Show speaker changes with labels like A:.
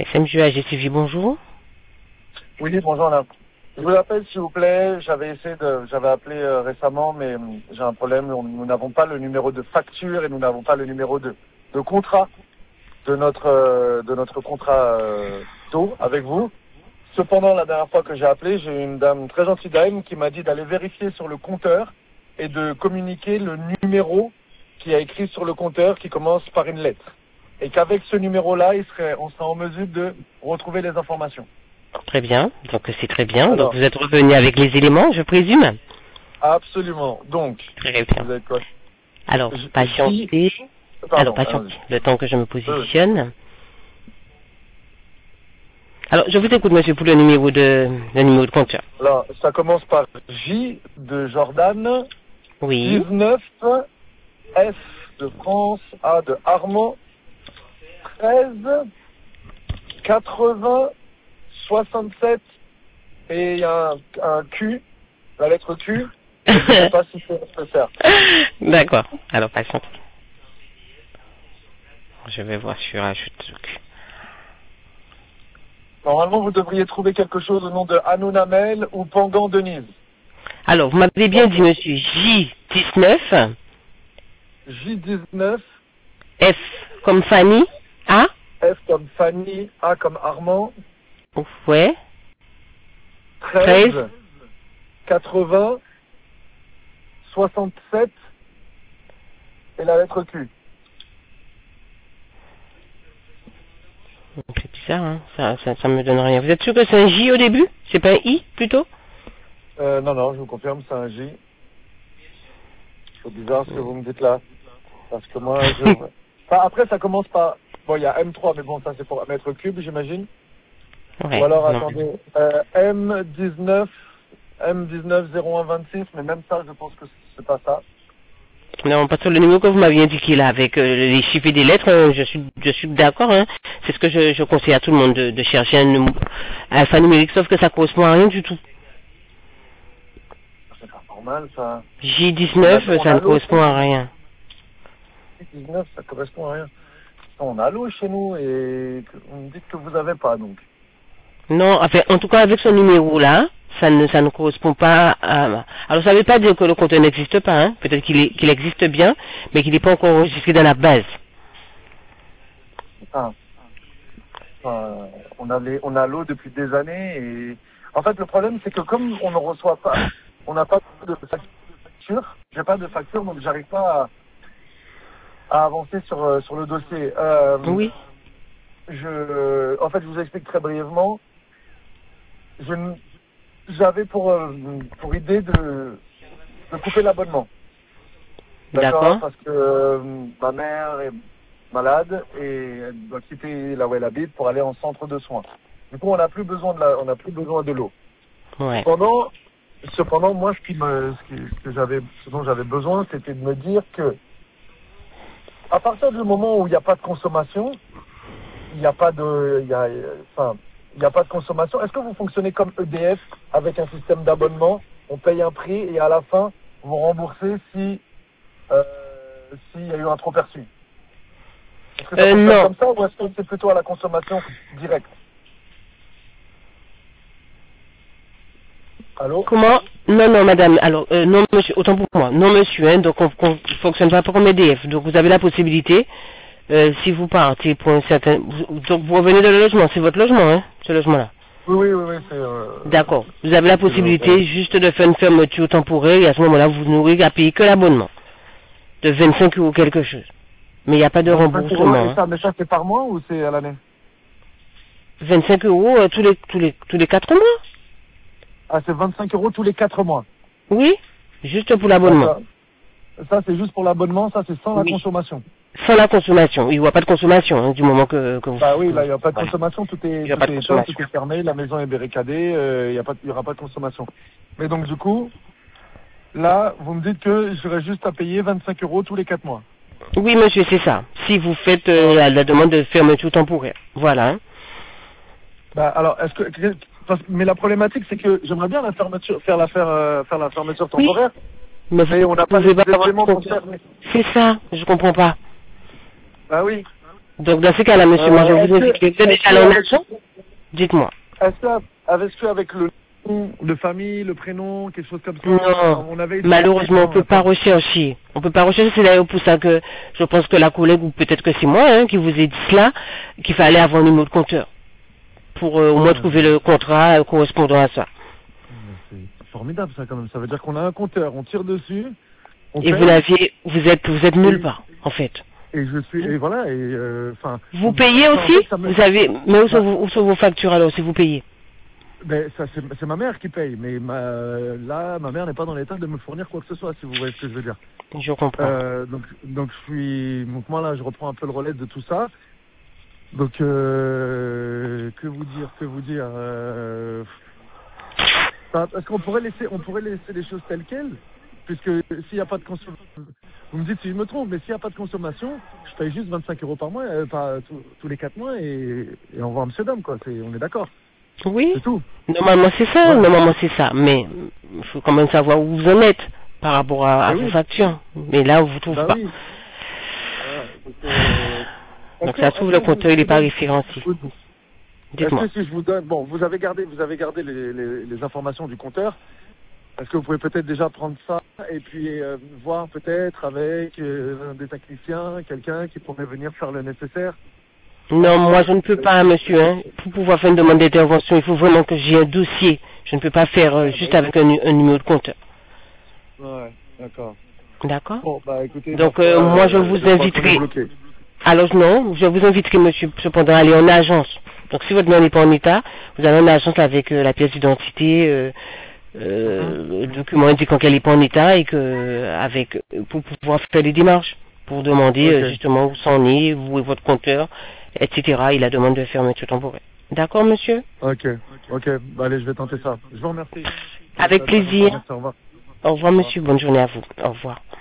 A: SMJ AGCV, bonjour.
B: Oui, bonjour là. Je vous appelle s'il vous plaît, j'avais appelé récemment, mais j'ai un problème, nous n'avons pas le numéro de facture et nous n'avons pas le numéro de contrat de notre contrat d'eau avec vous. Cependant, la dernière fois que j'ai appelé, j'ai une dame, très gentille dame, qui m'a dit d'aller vérifier sur le compteur et de communiquer le numéro qui a écrit sur le compteur qui commence par une lettre. Et qu'avec ce numéro-là, on serait en mesure de retrouver les informations.
A: Très bien, donc c'est très bien.
B: Alors,
A: donc vous êtes revenu avec les éléments, je présume.
B: Absolument. Donc,
A: très bien.
B: Vous êtes quoi
A: Alors, patientez. Alors, patientez, le temps que je me positionne. Alors, je vous écoute, monsieur, pour le numéro de compteur.
B: Alors, ça commence par J de Jordan,
A: oui.
B: 19, F de France, A de Armand, 13, 80, 67, et il y a un Q, la lettre Q. Je ne sais pas si c'est nécessaire.
A: D'accord. Alors, patientez. Je vais voir sur ajoute ce Q.
B: Normalement, vous devriez trouver quelque chose au nom de Hanounamel ou Pangan Denise.
A: Alors, vous m'avez bien dit, monsieur, J19.
B: J19.
A: F comme Fanny. A.
B: F comme Fanny. A comme Armand.
A: Ouais.
B: 13. 80. 67. Et la lettre Q.
A: C'est bizarre, hein. Ça me donne rien. Vous êtes sûr que c'est un J au début? C'est pas un I, plutôt?
B: Non, je vous confirme, c'est un J. C'est bizarre ce que vous me dites là. Parce que moi, enfin, après, ça commence par... Bon, il y a M3, mais bon, ça c'est pour mètre cube, j'imagine.
A: Ouais,
B: ou alors,
A: non.
B: attendez, M19 0126, mais même ça, je pense que c'est pas ça.
A: Non, parce que le numéro que vous m'aviez indiqué là, avec les chiffres et des lettres, je suis d'accord, hein. C'est ce que je conseille à tout le monde de chercher un alphanumérique, sauf que ça correspond à rien du tout.
B: C'est pas normal, ça.
A: J19, ça ne correspond à rien.
B: J19, ça correspond à rien. On a l'eau chez nous et vous me dites que vous n'avez pas, donc.
A: Non, enfin, en tout cas, avec ce numéro-là, ça ne correspond pas à... Alors, ça ne veut pas dire que le compteur n'existe pas, hein. Peut-être qu'il existe bien, mais qu'il n'est pas encore enregistré dans la base.
B: On a l'eau depuis des années et... En fait, le problème, c'est que comme on ne reçoit pas, on n'a pas de facture, j'ai pas de facture, donc j'arrive pas à avancer sur le dossier.
A: Oui.
B: En fait, je vous explique très brièvement. J'avais pour idée de couper l'abonnement.
A: D'accord.
B: Parce que ma mère est malade et elle doit quitter là où elle habite pour aller en centre de soins. Du coup, on n'a plus besoin de l'eau.
A: Ouais.
B: Cependant, moi, ce dont j'avais besoin, c'était de me dire que à partir du moment où il n'y a pas de consommation, il n'y a pas de consommation. Est-ce que vous fonctionnez comme EDF avec un système d'abonnement? On paye un prix et à la fin, vous remboursez s'il y a eu un trop perçu. Est-ce que ça fonctionne
A: non.
B: comme ça ou est-ce que c'est plutôt à la consommation directe? Allô?
A: Comment? Non, madame. Alors, non, monsieur, autant pour moi. Non, monsieur, hein, donc on fonctionne pas comme EDF. Donc vous avez la possibilité, si vous partez pour un certain... Donc vous revenez dans le logement, c'est votre logement, hein, ce logement-là.
B: Oui, c'est...
A: D'accord. Vous avez la possibilité juste de faire une fermeture temporaire et à ce moment-là, vous n'aurez qu'à payer que l'abonnement. De 25 € quelque chose. Mais il n'y a pas de remboursement.
B: Mais ça, c'est par mois ou c'est à l'année?
A: 25 € tous les 4 mois.
B: Ah, c'est 25 € tous les 4 mois.
A: Oui, juste pour l'abonnement.
B: Ça, c'est juste pour l'abonnement, ça, c'est sans la consommation.
A: Sans la consommation. Il n'y aura pas de consommation, hein, du moment que vous...
B: Bah oui, là, il n'y a pas de consommation, tout est fermé, la maison est barricadée, il n'y aura pas de consommation. Mais donc, du coup, là, vous me dites que j'aurais juste à payer 25 € tous les 4 mois.
A: Oui, monsieur, c'est ça. Si vous faites la demande de fermeture temporaire. Voilà. Hein.
B: Bah, alors, mais la problématique, c'est que j'aimerais bien faire la fermeture temporaire.
A: Oui.
B: Mais on n'a pas les éléments pour faire.
A: C'est ça, je comprends pas.
B: Bah oui.
A: Donc, dans ce cas-là, monsieur, moi, je vous invite. Vous êtes déjà allé en agence? Dites-moi.
B: Est-ce qu'avec le nom de famille, le prénom, quelque chose comme ça,
A: Non,
B: on avait
A: malheureusement, on ne peut pas rechercher. On peut pas rechercher, c'est d'ailleurs pour ça que je pense que la collègue, ou peut-être que c'est moi, qui vous ai dit cela, qu'il fallait avoir un numéro de compteur. Pour au moins trouver le contrat correspondant à ça.
B: C'est formidable ça quand même. Ça veut dire qu'on a un compteur, on tire dessus.
A: Et vous êtes nulle part, en fait.
B: Et voilà,
A: vous payez aussi? Vous avez, mais où sont vos factures alors, si vous payez?
B: Ben, ça, c'est ma mère qui paye, mais ma mère n'est pas dans l'état de me fournir quoi que ce soit, si vous voyez ce que je veux dire.
A: Je comprends.
B: Donc moi là, je reprends un peu le relais de tout ça. Donc, que vous dire, est-ce qu'on pourrait laisser les choses telles quelles, puisque s'il n'y a pas de consommation, vous me dites si je me trompe, mais s'il n'y a pas de consommation, je paye juste 25 € par mois, tous les 4 mois, et on voit monsieur Dom, quoi, on est d'accord.
A: Oui.
B: C'est tout.
A: Normalement c'est ça, ouais. Normalement c'est ça, mais il faut quand même savoir où vous en êtes par rapport à vos factures. Mais là où vous ne trouvez pas.
B: Oui.
A: Donc ça se trouve le compteur il n'est pas référencié. Dites-moi.
B: Est-ce que si je vous donne, bon, vous avez gardé les informations du compteur. Est-ce que vous pouvez peut-être déjà prendre ça et puis voir peut-être avec des techniciens, quelqu'un qui pourrait venir faire le nécessaire?
A: Non, moi je ne peux pas, monsieur. Pour pouvoir faire une demande d'intervention, il faut vraiment que j'ai un dossier. Je ne peux pas faire juste avec un numéro de compteur.
B: Ouais, d'accord.
A: D'accord.
B: Bon, bah écoutez.
A: Donc moi je vous inviterai. Alors non, je vous inviterai, monsieur, cependant, à aller en agence. Donc si votre nom n'est pas en état, vous allez en agence avec la pièce d'identité, le document indiquant qu'elle n'est pas en état et pour pouvoir faire des démarches, pour demander justement où s'en est, vous et votre compteur, etc. et la demande de fermeture temporaire. D'accord, monsieur?
B: Ok. Bah, allez, je vais tenter ça. Je vous remercie.
A: Avec plaisir.
B: Au revoir.
A: Au revoir, monsieur. Bonne journée à vous. Au revoir.